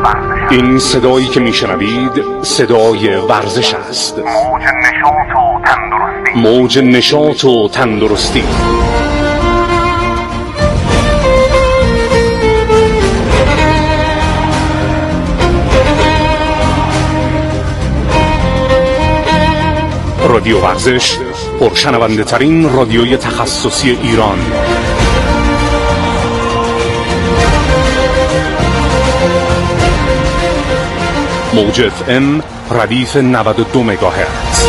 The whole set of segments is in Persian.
این صدایی که میشنوید صدای ورزش است. موج نشاط و تندرستی. رادیو ورزش، پرشنونده ترین رادیوی تخصصی ایران. موج FM ردیف 92 مگاهرتز.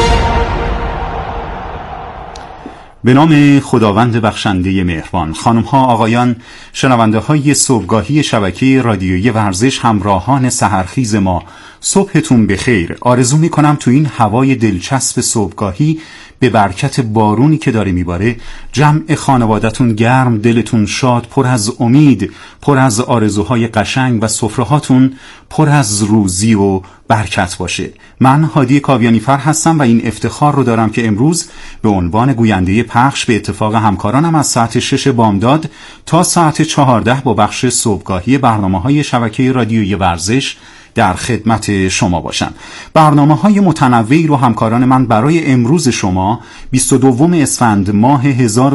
به نام خداوند بخشنده مهربان. خانم ها، آقایان، شنونده های صبحگاهی شبکه رادیویی ورزش، همراهان سحرخیز ما، صبحتون بخیر. آرزو میکنم تو این هوای دلچسب صبحگاهی به برکت بارونی که داره میباره جمع خانوادتون گرم، دلتون شاد، پر از امید، پر از آرزوهای قشنگ و سفرهاتون پر از روزی و برکت باشه. من هادی کاویانیفر هستم و این افتخار رو دارم که امروز به عنوان گوینده پخش به اتفاق همکارانم از ساعت 6 بامداد تا ساعت 14 با بخش صبحگاهی برنامه‌های شبکه رادیویی ورزش در خدمت شما باشم. برنامه‌های متنوعی رو همکاران من برای امروز شما 22 اسفند ماه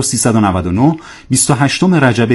1399، 28 رجب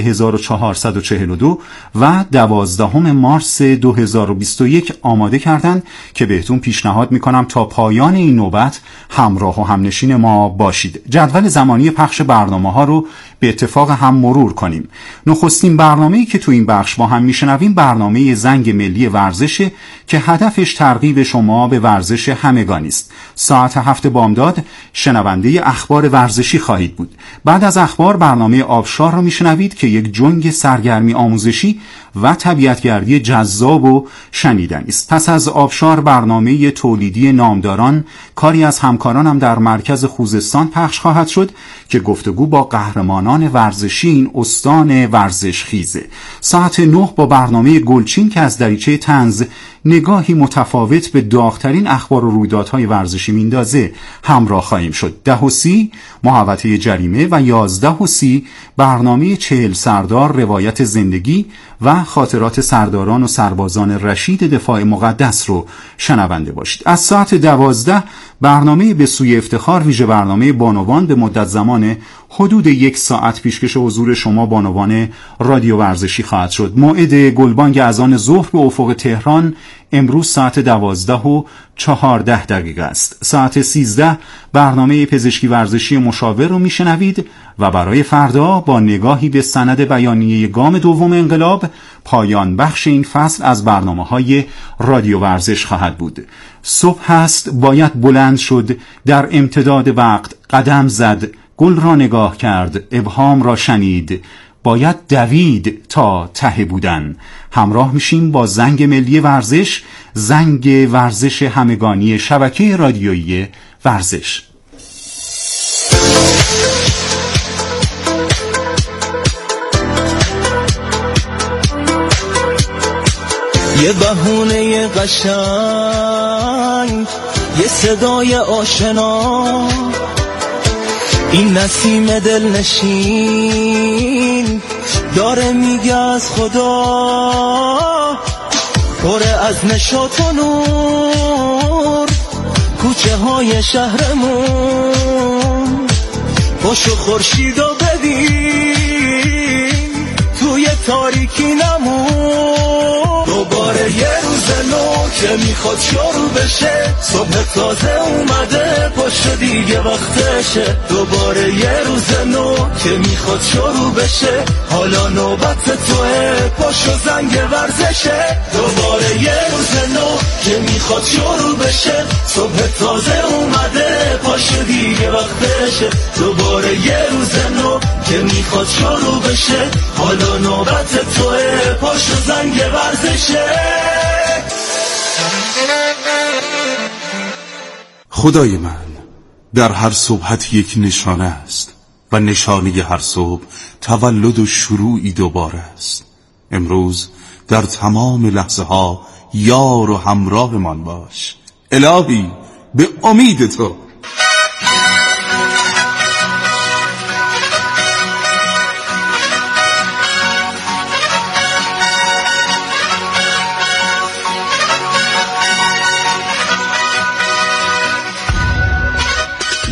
1442 و 12 مارس 2021 آماده کردند که بهتون پیشنهاد میکنم تا پایان این نوبت همراه و همنشین ما باشید. جدول زمانی پخش برنامه‌ها رو به اتفاق هم مرور کنیم. نخستین برنامه‌ای که تو این بخش با هم میشنویم برنامه زنگ ملی ورزشه که هدفش ترغیب شما به ورزش همگانی است. ساعت 7 بامداد شنونده اخبار ورزشی خواهید بود. بعد از اخبار برنامه آبشار رو میشنوید که یک جنگ سرگرمی آموزشی و طبیعتگردی جذاب و شنیدنی است. پس از آبشار برنامه تولیدی نامداران، کاری از همکارانم در مرکز خوزستان پخش خواهد شد که گفتگو با قهرمانان ورزشی این استان ورزش خیزه. ساعت 9 با برنامه گلچین که از دریچه طنز نگاهی متفاوت به داغ‌ترین اخبار و رویدادهای ورزشی میندازه همراه خواهیم شد. 10:30 محوطه جریمه و 11:30 برنامه 40 سردار روایت زندگی و خاطرات سرداران و سربازان رشید دفاع مقدس رو شنونده باشید. از ساعت 12 برنامه به سوی افتخار، ویژه برنامه بانوان، به مدت زمان حدود 1 ساعت پیشکش حضور شما بانوان رادیو ورزشی خواهد شد. موعد گلبانگ اذان ظهر به افق تهران امروز ساعت 12:14 است. ساعت 13 برنامه پزشکی ورزشی مشاور رو میشنوید و برای فردا با نگاهی به سند بیانیه گام دوم انقلاب پایان بخش این فصل از برنامه‌های رادیو ورزش خواهد بود. صبح هست، باید بلند شد، در امتداد وقت قدم زد، گل را نگاه کرد، ابهام را شنید، باید دوید تا ته بودن. همراه میشیم با زنگ ملی ورزش، زنگ ورزش همگانی شبکه رادیویی ورزش. یه بهونه قشنگ، یه صدای آشنا، این نسیم دلنشین داره میگه از خدا، پره از نشاط و نور کوچه های شهرمون. پاشو خورشیدو ببین توی تاریکی نمون. دوباره یه روز نو که میخواد شروع بشه، صبح تازه اومده، پاشو دیگه وقتشه. دوباره یه روز نو که میخواد شروع بشه، حالا نوبت توه، پاشو زنگ ورزشه. دوباره یه روز نو که میخواد شروع بشه، صبح تازه اومده، پاشو دیگه وقتشه. دوباره یه روز نو که میخواد شروع بشه، حالا نوبت توه، پاشو زنگ ورزشه. خدای من، در هر صبحت یک نشانه است و نشانه هر صبح تولد و شروعی دوباره است. امروز در تمام لحظه ها یار و همراه من باش الهی، به امید تو.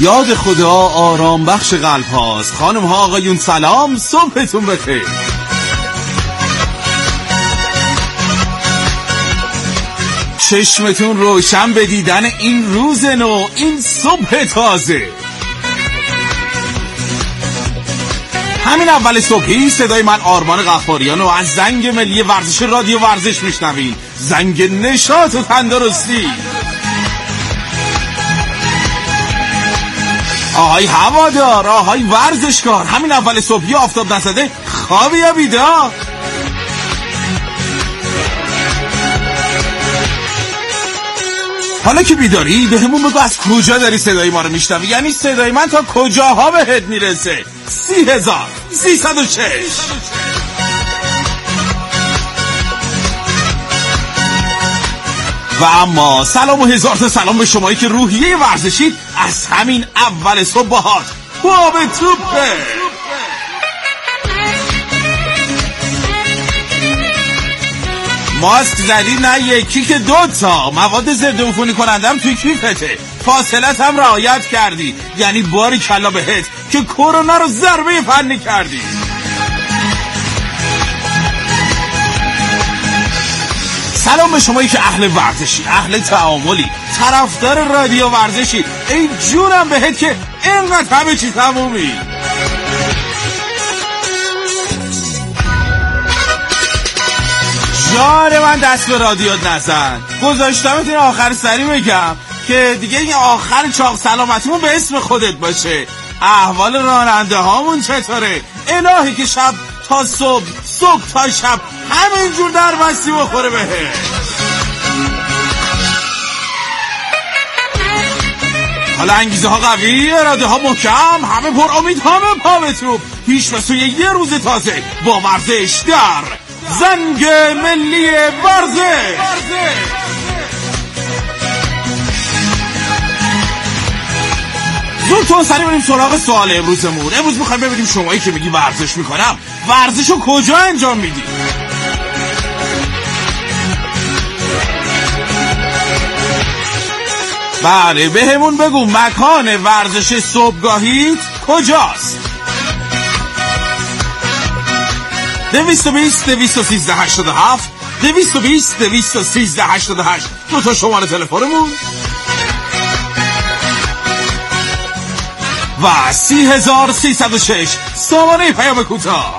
یاد خدا آرام بخش قلب هاست. خانم ها آقایون سلام، صبحتون بخیر. چشمتون روشن به دیدن این روز نو، این صبح تازه. همین اول صبحی صدای من آرمان غفاریان رو از زنگ ملی ورزش رادیو ورزش میشنوید. زنگ نشاط و تندرستی. آهای هوادار، آهای ورزشکار، همین اول صبحی آفتاب نزده خوابی یا بیدار؟ حالا که بیداری به همون بگو از کجا داری صدای ما رو میشنوی، یعنی صدای من تا کجاها بهت میرسه؟ 30,306. و اما سلام و هزار تا سلام به شمایی که روحیه ورزشید از همین اول صبح باهات باب توپه. ماسک زدی نه یکی که 2 تا، مواد ضد عفونی کنندم توی کیفته، فاصلت هم رعایت کردی، یعنی باری کلا بهت که کرونا رو ضربه فنی کردی. سلام به شمایی که اهل ورزشی، اهل تعاملی، طرفدار رادیو ورزشی. ای جونم بهت که اینقدر همه چی تمومی. جان من دست به رادیوت نزن، گذاشتمت این آخر سری بگم که دیگه این آخر چاق سلامتیمون به اسم خودت باشه. احوال راننده هامون چطوره؟ الهی که شب تا صبح تا شب همینجور در مستی بخوره بهه. حالا انگیزه ها قوی، اراده ها محکم، همه پر امید، همه پا به توپ، پیش به سوی یه روز تازه با ورزش در زنگ ملی ورزش. زودتون سریع بریم سراغ سوال امروزمون. امروز میخوایم ببینیم شمایی که میگی ورزش میکنم، ورزشو کجا انجام میدی؟ بله بهمون بگو مکان ورزش صبحگاهیت کجاست؟ 220 213 87 220 213 88 2 تا شماره تلفنمون و 30,306 سامانه پیام کوتاه.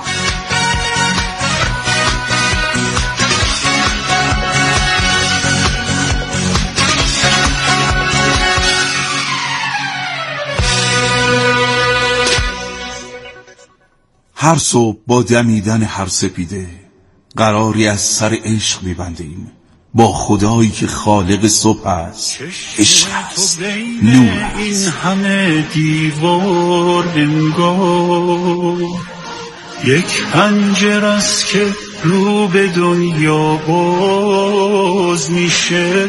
هر صبح با دمیدن هر سپیده قراری از سر عشق می‌بندیم با خدایی که خالق صبح است، عشق است، نور است. این همه دیوار انگار یک پنجره است که رو به دنیا باز میشه،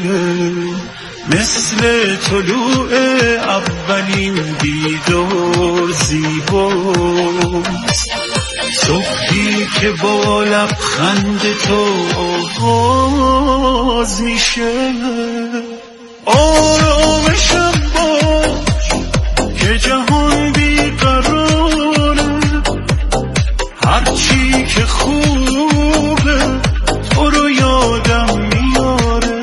مثل طلوع اولین بیدار زیباست، صبحی که با لبخند تو آغاز میشه. آرامشم باش که جهان بیقراره، هرچی که خوبه تو رو یادم میاره،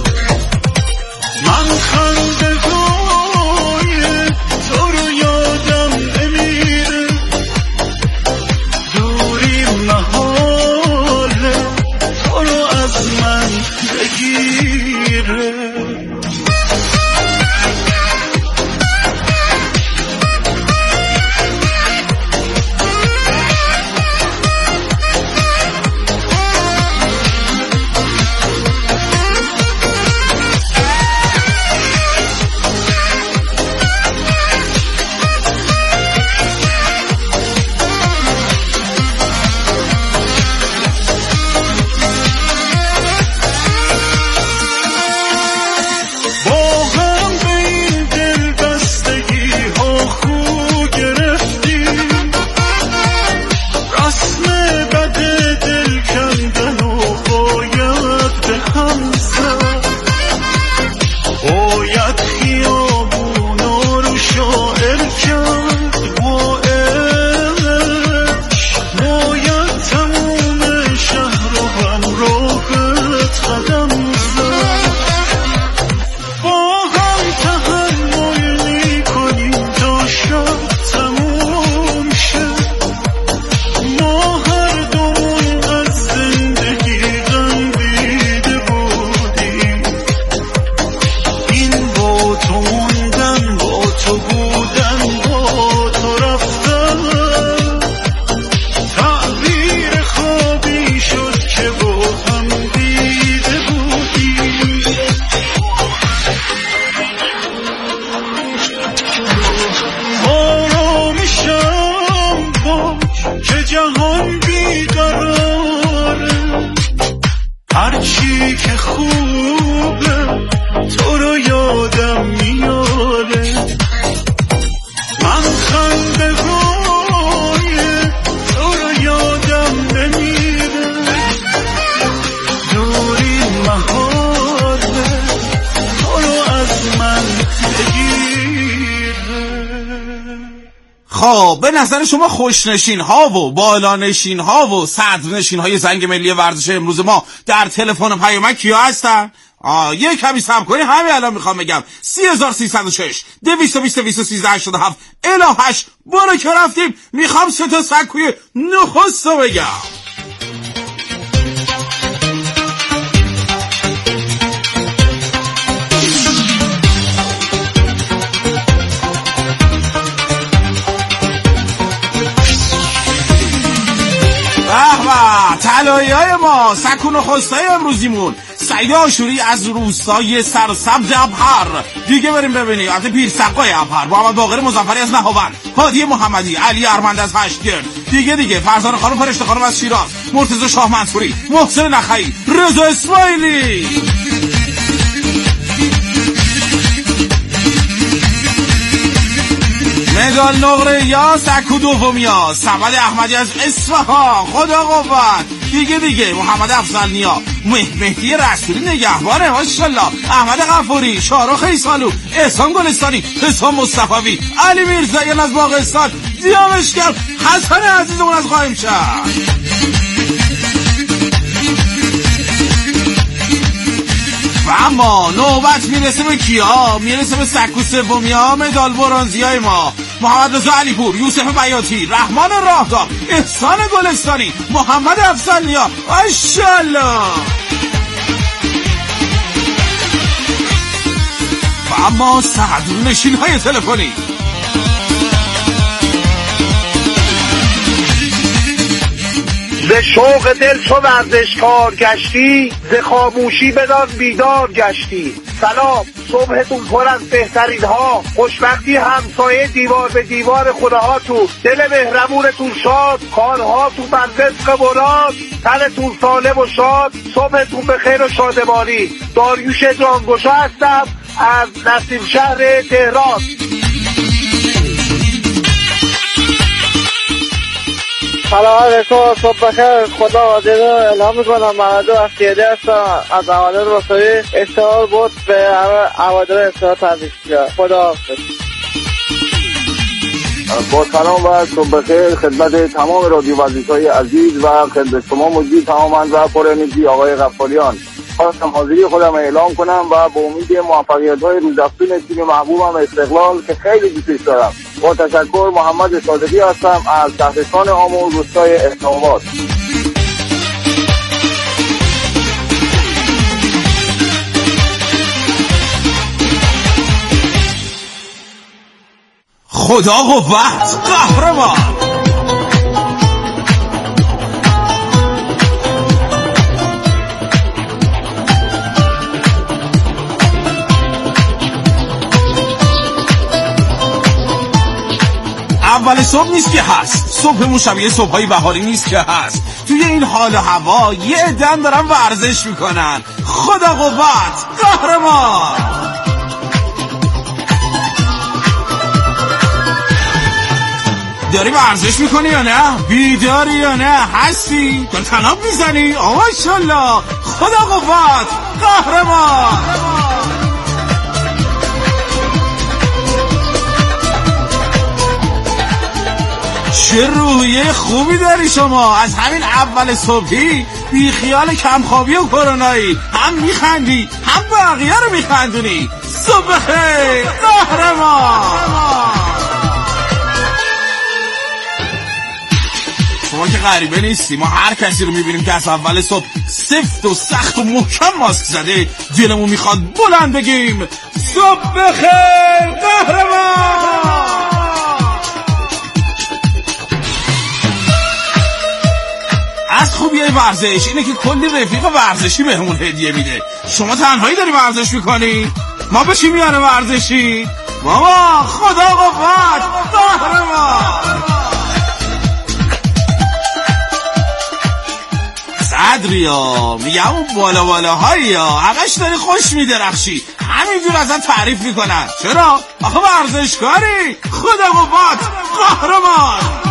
من خنده‌های تو رو یادم نمیره، دوری محاله تو رو از من بگیره. خب به نظر شما خوشنشین ها و بالانشین ها و صدرنشین های زنگ ملی ورزش امروز ما در تلفن پیامک کیا هستن؟ یه کمی صبر کنی، همین الان میخوام بگم 3306 220 21387 الی 8. برو که رفتیم. میخوام 3 تا سکوی نخست رو بگم. طلایی‌های ما سکو نخستای امروزیمون سعید آشوری از روستای سرسبز ابهر. دیگه بریم ببینیم از پیرسقای ابهر، محمد باقر مظفری از نهاوند، هادی محمدی، علی ارمند از هشتگرد. دیگه فرزان خانم فرشته خانم از شیراز، مرتضی شاه منصوری، محسن نخعی، رضا اسماعیلی. مدال نقره یا سکو دومیا سبد احمدی از اصفهان، خدا قوت. دیگه محمد افضل نیا، مهدی رسولی نگهبانه ماشاءالله، احمد غفوری، شاروخ ایسالو، احسان گلستانی، حسام مصطفی، علی میرزاییان از باغستان، دیامشگر، حسن عزیزمون از قائمشهر. و اما نوبت میرسه به کیا؟ میرسه به سکو سومیا مدال برنزیای ما. محمد رضا علیپور، یوسف بیاتی، رحمان راهدار، احسان گلستانی، محمد افضلیا. ماشاءالله. و اما صدرنشین های تلفنی ز شوق دل چو ورزشکار گشتی، ز خاموشی بدان بیدار گشتی. سلام، صبحتون پر از بهترین ها، خوشبختی همسایه دیوار به دیوار خداها تو، دل مهربونتون شاد، کارهاتون بر رزق مراد، تنتون سالم و شاد، صبحتون به خیر و شادمانی. داریوش جانگوشا هستم از نسیم شهر تهران. سلام علیکم، صبح بخیر. خدا عزیز اعلام میکنم محمد افتیاده هستم از عوادل رسوی. اشتغال بود به عوادل اشتغال تبریک میگم. خدا حافظ. با سلام و صبح بخیر خدمت تمام رادیو ورزش‌های عزیز و خدمت شما مجری تماماً و پر انرژی آقای غفاریان. خواستم حاضری خودم اعلام کنم و با امید موفقیت‌های روزافزون تیم محبوبم استقلال که خیلی دوستش دارم. با تشکر، محمد صادقی هستم از شهرستان آمو، روستای اسلام آباد. خدا قوت، قهرمان. اول صبح نیست که هست، صبحمون شبیه صبحای بهاری نیست که هست. توی این حال و هوا یه عده‌ام دارن ورزش میکنن. خدا قوت، قهرمان. داری ورزش میکنی یا نه؟ بیداری یا نه؟ هستی؟ داری تناب میزنی؟ ماشاءالله. خدا قوت، قهرمان. چه روحیه خوبی داری شما. از همین اول صبحی بی خیال کمخوابی و کرونایی، هم میخندی هم بقیه رو میخندونی. صبح خیر، قهرمان. شما که غریبه نیستی، ما هر کسی رو میبینیم که از اول صبح سفت و سخت و محکم ماسک زده، دلمون میخواد بلند بگیم صبح خیر، قهرمان. از خوبیه ورزش اینه که کلی رفیق ورزشی بهمون هدیه میده. شما تنهایی داری ورزش میکنی؟ ما به چی میاره ورزشی؟ ماما خدا قوت، قهرمان. صدریا میگم اون بالاهایی ها همش داری خوش میدرخشی، همینجور ازت تعریف میکنن. چرا؟ آخه ورزشکاری. خدا قوت، قهرمان.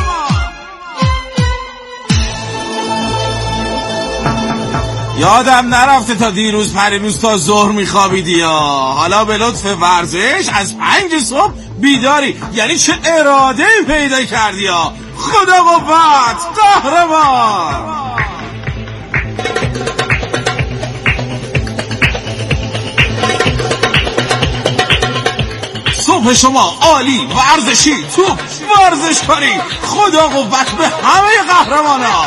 یادم نرفته تا دیروز پریروز تا ظهر میخوابیدی یا حالا به لطف ورزش از 5 صبح بیداری. یعنی چه اراده پیدا کردی یا خدا قوت قهرمان. صبح شما عالی، ورزشی، توپ، ورزشکاری. خدا قوت به همه قهرمانا.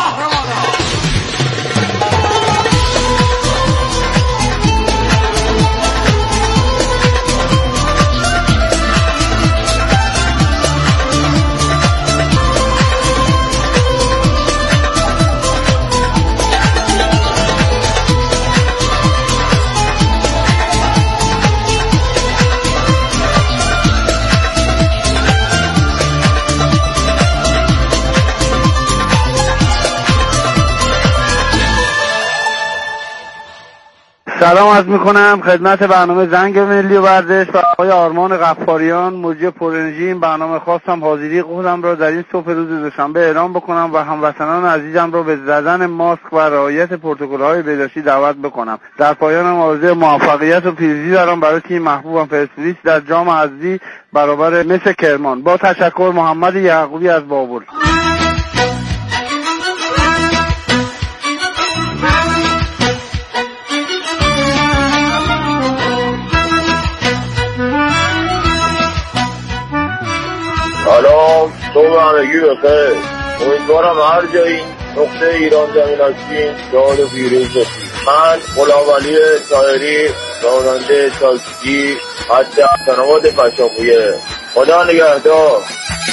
سلام عرض میکنم خدمت برنامه زنگ ملی و ورزش و آقای آرمان غفاریان مجری پرانرژی. این برنامه خواستم حاضری خودم را در این صبح روز دوشنبه اعلام بکنم و هموطنان عزیزم را به زدن ماسک و رعایت پروتکل‌های بهداشتی دعوت بکنم. در پایانم آرزوی موفقیت و پیروزی دارم برای تیم محبوبم پرسپولیس در جام حذفی برابر مس کرمان. با تشکر، محمد یعقوبی از بابل. سلام، صبح همگی بخیر. امیدوارم هر جایی نقطه ایران زمین هستین شاد و پیروز باشید. من غلامعلی طاهری، راننده تاکسی خط حسن‌آباد پشاپویه. خدا نگهدار.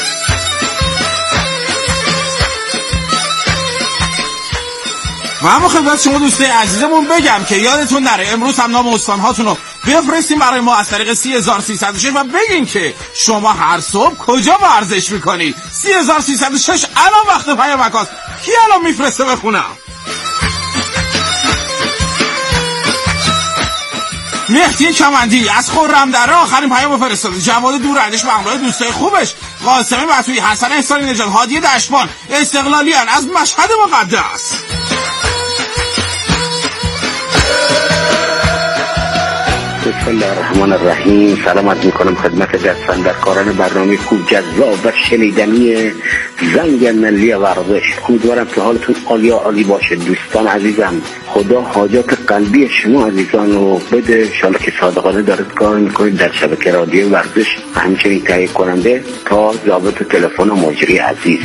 و اما خدمت شما دوستای عزیزمون بگم که یادتون نره امروز هم نام استانهاتون رو بفرستین برای ما از طریق 3306 و بگین که شما هر صبح کجا ورزش میکنی. 3306 الان وقت پیامک هاست. کی الان میفرسته بخونم؟ مهدی کمندی از خرمدره آخرین پیام فرستاده. جواد دورندش به همراه دوستای خوبش، قاسمی بطویی، حسن احسانی نژاد، هادی دشبان، استقلالیان از مشهد مقدس. بسم الله الرحمن الرحیم. سلامت میکنم خدمت دستاندرکاران برنامه خوب جذاب و شنیدنی زنگ ملی ورزش. امیدوارم که حالتون عالی عالی باشه دوستان عزیزم. خدا حاجات قلبی شما عزیزان رو بده. انشالله که صادقانه دارید کار میکنید در شبکه رادیو ورزش و همچنین تهیه کننده تا ضابط تلفن و مجری عزیز.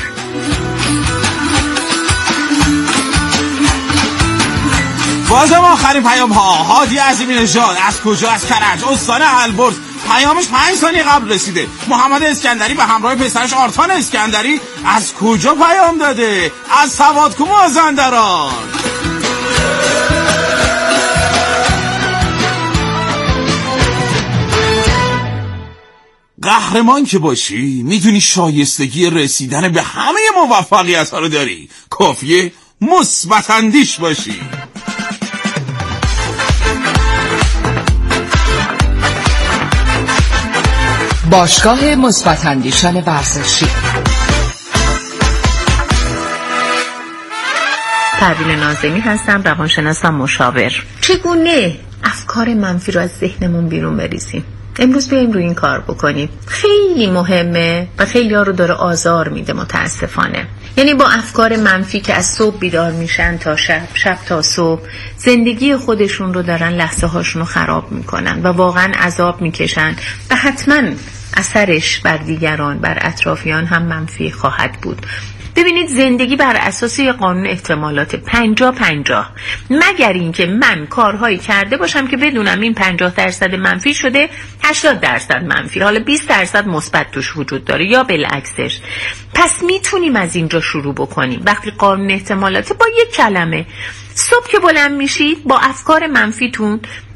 بازم آخرین پیام ها. هادی عظیمی نژاد از کجا؟ از کرج استان البرز. پیامش 5 ثانیه قبل رسیده. محمد اسکندری به همراه پسرش آرتان اسکندری از کجا پیام داده؟ از سوادکوه مازندران. قهرمان که باشی میدونی شایستگی رسیدن به همه موفقیت ها رو داری. کافیه مثبت اندیش باشی. باشگاه مثبت اندیشان ورزشی. پروین ناظمی هستم، روانشناسم مشاور. چگونه افکار منفی رو از ذهنمون بیرون بریزیم؟ امروز بیایم روی این کار بکنیم. خیلی مهمه و خیلی ها رو داره آزار میده متاسفانه. یعنی با افکار منفی که از صبح بیدار میشن تا شب تا صبح زندگی خودشون رو دارن لحظه هاشون رو خراب میکنن و واقعا عذاب میکشن و حتما اثرش بر دیگران، بر اطرافیان هم منفی خواهد بود. ببینید زندگی بر اساس یه قانون احتمالات 50-50. مگر اینکه من کارهایی کرده باشم که بدونم این 50% منفی شده 80% منفی، حالا 20% مثبت توش وجود داره یا بالعکسش. پس میتونیم از اینجا شروع بکنیم. وقتی قانون احتمالات با یک کلمه صبح که بلند میشید با افکار منفیتون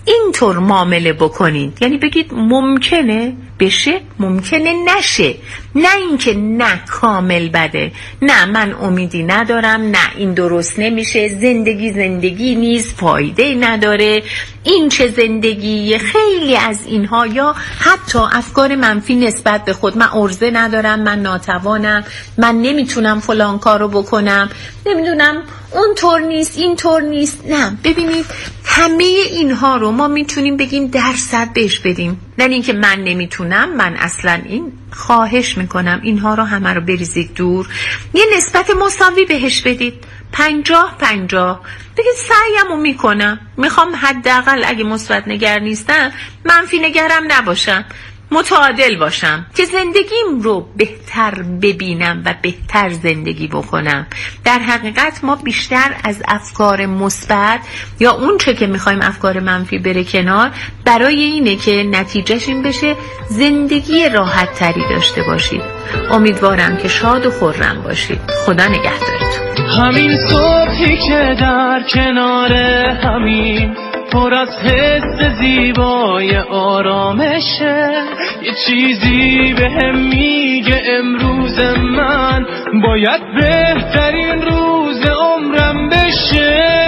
اینطور معامله بکنید، یعنی بگید ممکنه بشه ممکنه نشه، نه اینکه نه کامل بده، نه من امیدی ندارم، نه این درست نمیشه، زندگی نیست، فایده نداره، این چه زندگی. خیلی از اینها، یا حتی افکار منفی نسبت به خود، من عرضه ندارم، من ناتوانم، من نمیتونم فلان کارو بکنم، نمیدونم اون طور نیست، این طور نیست. نه، ببینید همه اینها رو ما میتونیم بگیم درصد بهش بدیم، نه اینکه من نمیتونم، من اصلا این، خواهش میکنم اینها رو همه رو بریزید دور، یه نسبت مساوی بهش بدید، 50-50. بگید سعیمو میکنم، میخوام حداقل اگه مثبت نگر نیستم منفی نگرم نباشم، متعادل باشم که زندگیم رو بهتر ببینم و بهتر زندگی بکنم. در حقیقت ما بیشتر از افکار مثبت یا اون چه که میخوایم افکار منفی بره کنار، برای اینه که نتیجهش این بشه زندگی راحت تری داشته باشید. امیدوارم که شاد و خرم باشید. خدا نگهدارتون. همین صبحی که در کنار همین پر از حس زیبای آرامشه، یه چیزی به هم میگه امروز من باید بهترین روز عمرم بشه.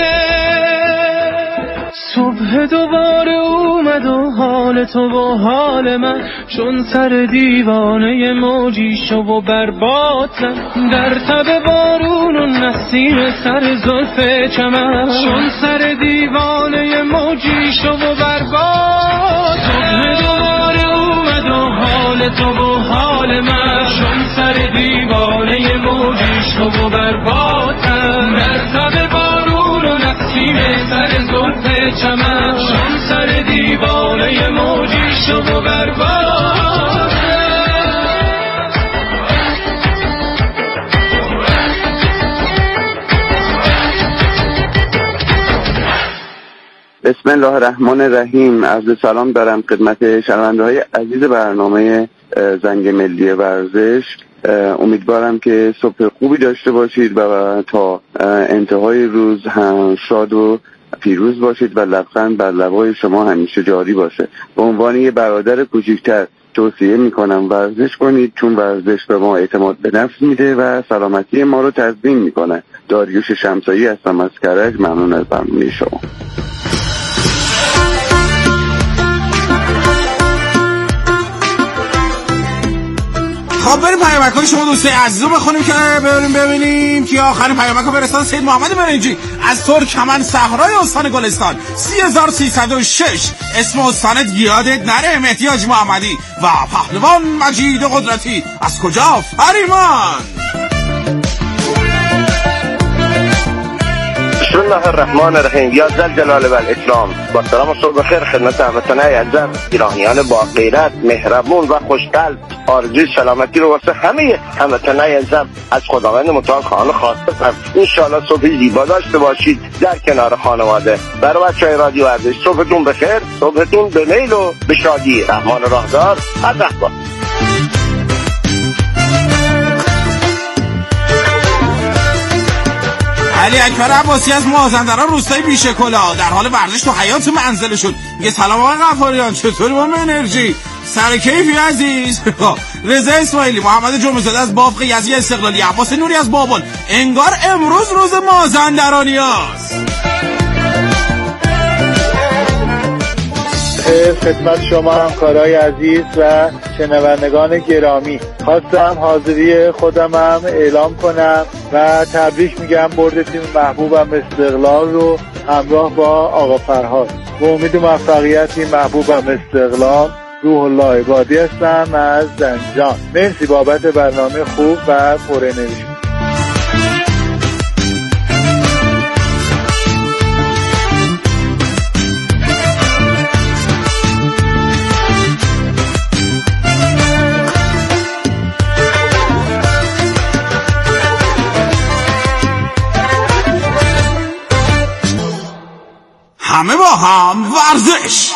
صبح دوباره اومد و حال تو و حال من چون سر دیوانه موجی شو و بربادم، در تب بارون و نسیم سر زلف چمن چون سر دیوانه موجی شو و برباد. صبح دوباره اومد و حال تو و حال من چون سر دیوانه موجی شو و بربادم، در تب بارون و نسیم سر زلف چمن چون سر دیوانه موجی شو و برباد. بسم الله الرحمن الرحیم. عرض سلام دارم خدمت شنونده‌های عزیز برنامه زنگ ملی ورزش. امیدوارم که صبح خوبی داشته باشید و تا انتهای روز هم شاد و پیروز باشید و لبخند بر لب‌های شما همیشه جاری باشه. به عنوان یه برادر کوچکتر توصیه میکنم ورزش کنید، چون ورزش به ما اعتماد به نفس میده و سلامتی ما رو تضمین میکنه. داریوش شمسایی هستم از کرج. ممنون از برنامه شما. خب بریم پیامک‌های شما دوستای عزیز رو بخونیم که ببینیم که آخرین پیامک رو فرستاد سید محمد برنجی از ترکمن صحرای استان گلستان 3306. اسم استانت یادت نره. مهدی حاجی محمدی و پهلوان مجید قدرتی از کجا؟ فریمان. بسم الله الرحمن الرحیم. یا ذل جلال و الاکرام. با سلام و صبح بخیر خدمت هموطنان عزیز ایرانیان با غیرت، مهربون و خوشقلب. آرزوی سلامتی رو واسه همه هموطنان عزیز از خداوند متعال خواسته. ان شاء الله صبح زیبا داشته باشید در کنار خانواده. برای بچهای رادیو ورزش صبحتون بخیر، صبحتون به میل و به شادی. رحمان راهدار از احباب. علی اکبر عباسی از مازندران روستای بیشکلا در حال ورزش تو حیاط منزلشون. یه سلام آقای غفاریان، چطوری با انرژی؟ سر کیفی عزیز؟ رضا اسماعیلی، محمد جمعه‌زاده از بافق یزدی استقلالی، عباس نوری از بابل. انگار امروز روز مازندرانیاست. خدمت شما همکارای عزیز و شنوندگان گرامی، خواستم حاضری خودم هم اعلام کنم و تبریک میگم برد تیم محبوبم استقلال رو همراه با آقا فرهاد. با امید موفقیت تیم محبوبم استقلال. روح الله عبادی هستم از زنجان. مرسی بابت برنامه خوب و پر انرژی. همه با هم ورزش.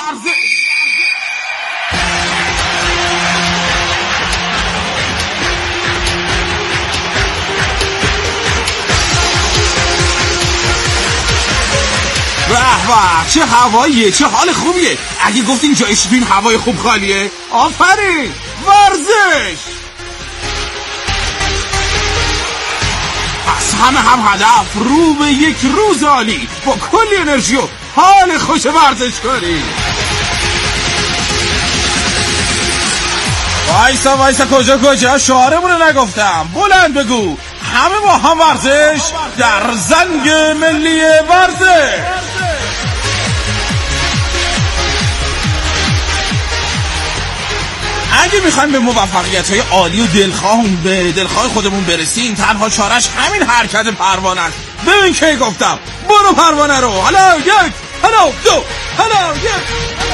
به چه هواییه، چه حال خوبیه. اگه گفتین جای شیپین هوای خوب خالیه، آفرین. ورزش پس همه هم هدف رو به یک روز عالی با کلی انرژی و حال خوش ورزشکاری. وایسا کجا شعارمونو نگفتم. بلند بگو همه با هم ورزش در زنگ ملی ورزش. اگه میخوایم به موفقیت‌های عالی و دلخواه خودمون برسیم، تنها چارش همین حرکت پروانه است. ببین کی گفتم برو پروانه رو. حالا یک، حالا دو، حالا یک.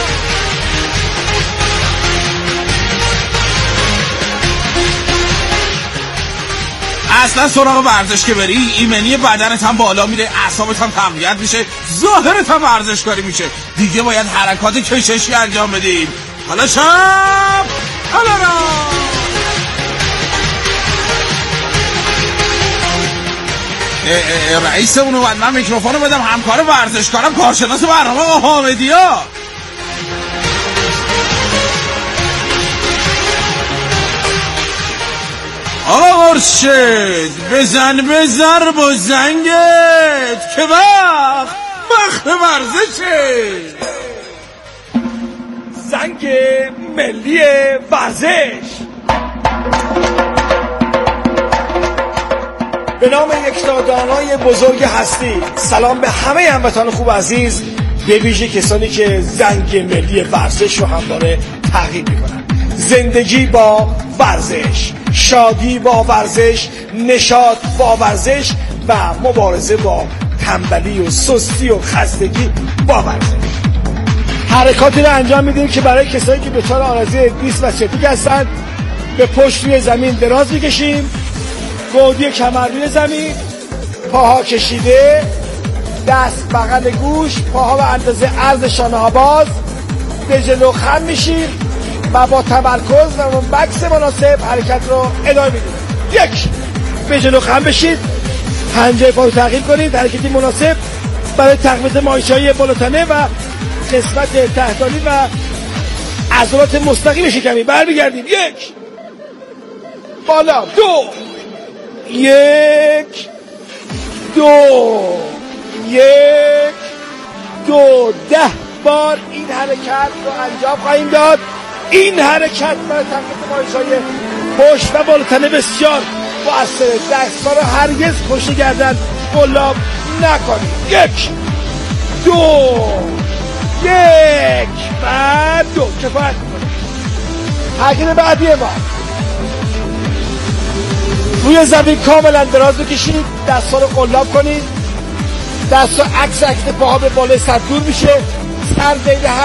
اصلا سراغ ورزش که بری، ایمنی بدنت هم بالا میره، اعصابت هم تقویت میشه، ظاهرت هم ورزشکاری میشه. دیگه باید حرکات کششی انجام بدیم. حالا شب، حالا را رئیسمون اومد، من میکروفونو بدم همکار ورزشکارم کارشناس برنامه آقا حامدیا. آقا مرشد بزن با زنگت که وقت ورزشه. زنگ ملی ورزش. به نام یکتادانای بزرگ هستی، سلام به همه هموطنان خوب عزیز، به ویژه کسانی که زنگ ملی ورزش رو همواره تعقیب میکنن. زندگی با ورزش، شادی با ورزش، نشاط با ورزش و مبارزه با تنبلی و سستی و خستگی با ورزش. حرکاتی رو انجام میدیم که برای کسایی که دچار آرزه دیسک و سیاتیک هستن، به پشت روی زمین دراز میکشیم، گودی کمر روی زمین، پاها کشیده، دست بغل گوش، پاها به اندازه عرض شانه ها باز، به جلو خم میشیم و با تمرکز و مکس مناسب حرکت رو ادامه میدیم. یک، به جلو خم بشید، پنجه پا رو تعقیب کنید، حرکتی مناسب برای تقویت ماهیچه‌های بالاتنه و قسمت تحتانی و عضلات مستقیم شکمی. برمیگردیم. یک، بالا، دو، یک، دو، یک، دو. 10 بار این حرکت رو انجام خواهیم داد. این حرکت برای تقویت ماهیچه‌های پشت و بالاتنه بسیار مؤثره. دست‌ها رو هرگز پشت گردن قلاب نکنید. یک، دو، یک و دو. کفایت میکنه. حرکت بعدی ما، روی زمین کاملا دراز بکشید، دست‌ها رو قلاب کنید، دست‌ها عکس پاها به بالای سر دور میشه، سر بین هر